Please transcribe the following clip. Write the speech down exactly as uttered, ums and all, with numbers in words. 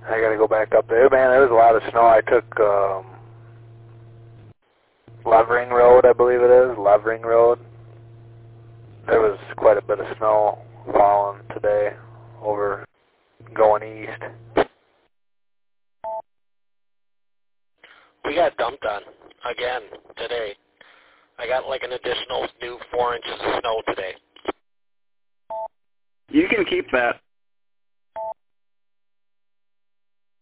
I gotta go back up there. Man, there was a lot of snow. I took um, Levering Road, I believe it is, Levering Road. There was quite a bit of snow falling today over going east. We got dumped on again today. I got like an additional new four inches of snow today. You can keep that.